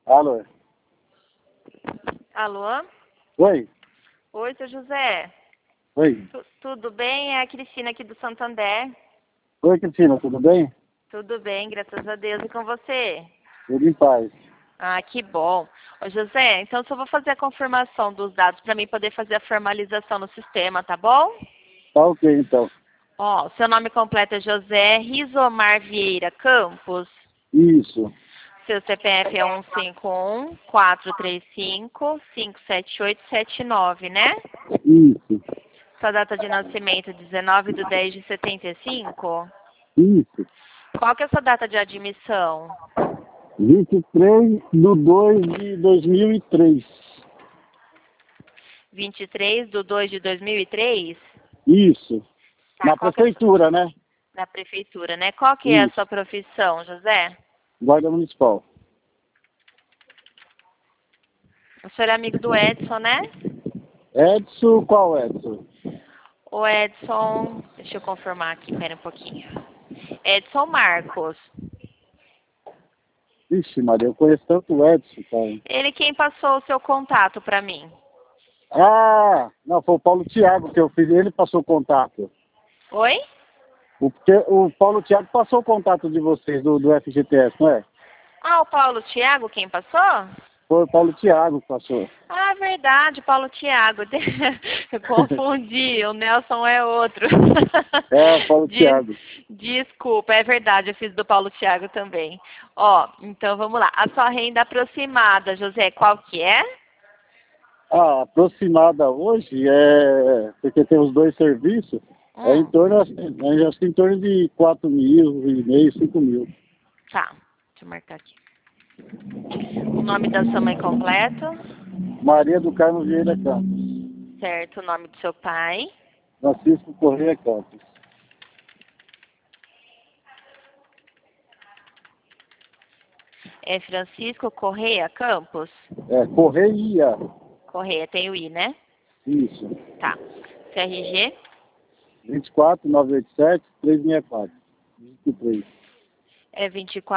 Alô? Alô? Oi? Oi, seu José. Oi? Tudo bem? É a Cristina aqui do Santander. Oi, Cristina, tudo bem? Tudo bem, graças a Deus. E com você? Tudo em paz. Ah, que bom. Ô, José, então só vou fazer a confirmação dos dados para mim poder fazer a formalização no sistema, tá bom? Tá ok, então. Ó, seu nome completo é José Rizomar Vieira Campos. Isso, Seu CPF é 151-435-57879, né? isso, Sua data de nascimento é 19/10/75. isso. Qual que é a sua data de admissão? 23/2/2003. 23/2/2003? Isso. Tá, Na qual que é a sua... prefeitura, né? Na prefeitura, né? Qual que é a Isso. sua profissão, José? Guarda Municipal. O senhor é amigo do Edson, né? Edson, qual Edson? O Edson... Deixa eu confirmar aqui, pera um pouquinho. Edson Marcos. Ixi, Maria, eu conheço tanto o Edson, cara. Ele quem passou o seu contato para mim. Ah, não, foi o Paulo Thiago que eu fiz, ele passou o contato. Oi? Porque o Paulo Thiago passou o contato de vocês do FGTS, não é? Ah, o Paulo Thiago quem passou? Foi o Paulo Thiago que passou. Ah, verdade, Paulo Thiago. Eu confundi, o Nelson é outro. É, o Paulo Des- Thiago. Desculpa, é verdade, eu fiz do Paulo Thiago também. Ó, então vamos lá. A sua renda aproximada, José, qual que é? A aproximada hoje porque tem os dois serviços, é em Hum, torno, acho que em torno de 4.500, 5.000. tá, deixa eu marcar aqui. O nome da sua mãe completo, Maria do Carmo Vieira Campos. certo, o nome do seu pai, Francisco Correia Campos. é Francisco Correia Campos? É, Correia. Correia, tem o I, né? Isso. Tá. CRG 24.987.364. 23. é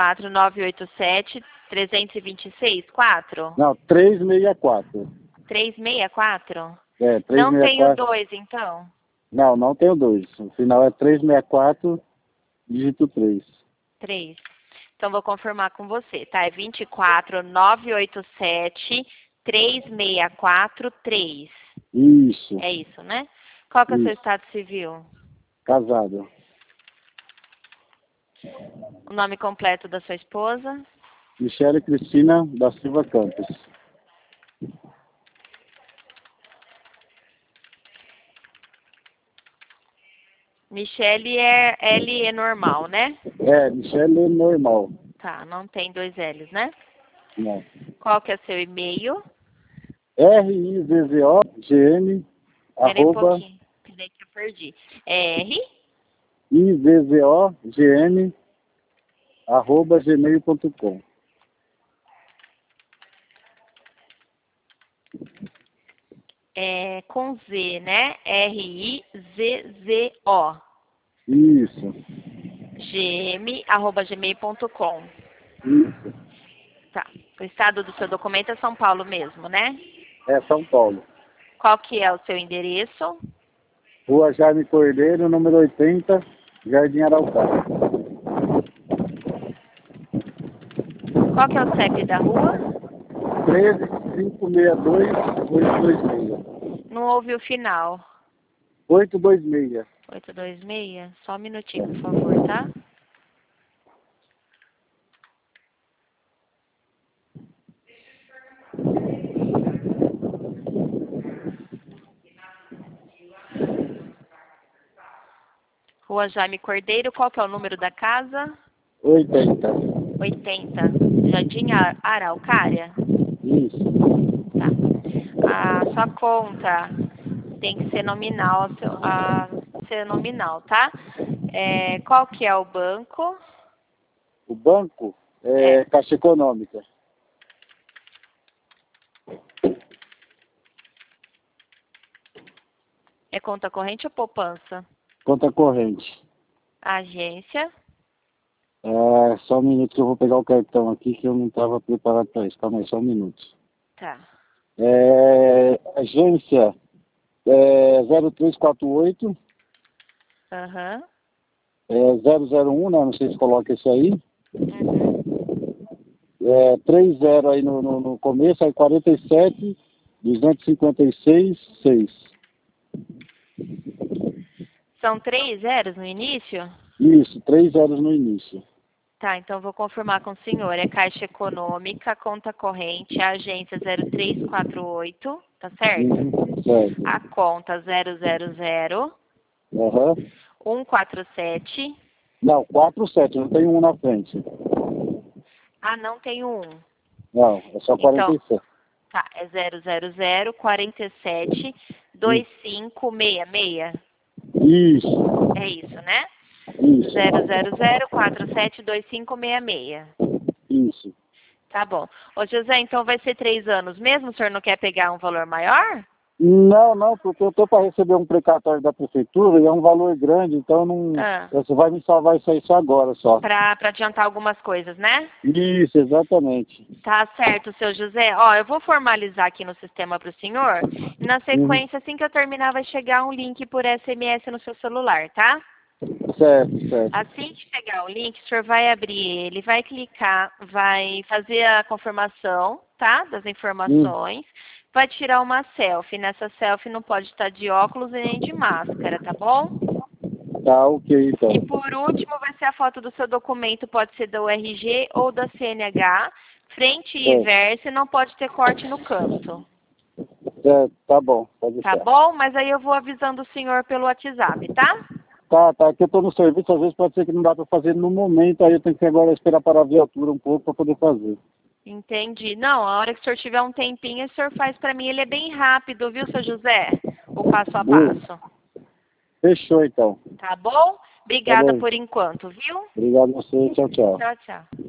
24.987.326.4? Não, 364. 364? É, Não tem o 364. 2, então? Não, não tem o 2. O final é 364, dígito 3. 3. Então, vou confirmar com você, tá? É 24.987.364.3. Isso, É isso, né? Qual que é o seu isso. estado civil? Casado. O nome completo da sua esposa? Michele Cristina da Silva Campos. Michele é L é normal, né? É, Michele normal. Tá, não tem dois L's, né? Não. Qual que é seu e-mail? RIZZOGM, Peraí um arroba, pouquinho. Peraí que eu perdi. R, IZZOGM, arroba gmail.com. com Z, né? RIZZO. Isso, gmail.com. isso. Tá. O estado do seu documento é São Paulo mesmo, né? É São Paulo. Qual que é o seu endereço? Rua Jaime Cordeiro, número 80, Jardim Araucária. Qual que é o CEP da rua? 13.562.826. Não ouvi o final. 826. 826? Só um minutinho, por favor, tá? Rua Jaime Cordeiro, qual que é o número da casa? 80. 80. Jardim Araucária? Isso. Tá. A sua conta tem que ser nominal, ser nominal, tá? Qual que é o banco? O banco É. é Caixa Econômica. É conta corrente ou poupança? Conta corrente. Agência? Só um minuto que eu vou pegar o cartão aqui, que eu não estava preparado para isso. Calma aí, só um minuto. Tá. Agência 0348 Aham. 001, né? Não sei se coloca isso aí. Uhum. 30 aí no começo, aí 47, 256, 6. São 3 zeros no início? Isso, 3 zeros no início. Tá, então eu vou confirmar com o senhor. É Caixa Econômica, conta corrente, agência 0348, tá certo? Certo. A conta 000 Aham. 147. Não, 47, não tem um na frente. Ah, não tem um. Não, é só Então, 47. tá, é 000 47 2566. Isso, É isso, né? isso, 000 47 2566. isso. Tá bom. Ô, José, então vai ser 3 anos mesmo? O senhor não quer pegar um valor maior? Não, porque eu estou para receber um precatório da prefeitura e é um valor grande, então não. Ah, Você vai me salvar isso aí só agora só. pra adiantar algumas coisas, né? Isso, exatamente. Tá certo, seu José. Ó, eu vou formalizar aqui no sistema para o senhor. E na Uhum. sequência, assim que eu terminar, vai chegar um link por SMS no seu celular, tá? Certo, certo. Assim que chegar o link, o senhor vai abrir ele, vai clicar, vai fazer a confirmação, tá? Das informações. Vai tirar uma selfie. Nessa selfie não pode estar de óculos e nem de máscara, tá bom? Tá, ok, então. E por último, vai ser a foto do seu documento, pode ser da URG ou da CNH, frente e verso, e não pode ter corte no canto. Tá bom, pode Tá deixar. bom? Mas aí eu vou avisando o senhor pelo WhatsApp, tá? Tá, que eu tô no serviço, às vezes pode ser que não dá para fazer no momento, aí eu tenho que agora esperar para a viatura um pouco para poder fazer. Entendi. Não, a hora que o senhor tiver um tempinho, o senhor faz para mim. Ele é bem rápido, viu, seu José? O passo a passo. Fechou, então. Tá bom? Tá Obrigada bom. por enquanto, viu? Obrigado a você, tchau, tchau. Tchau, tchau.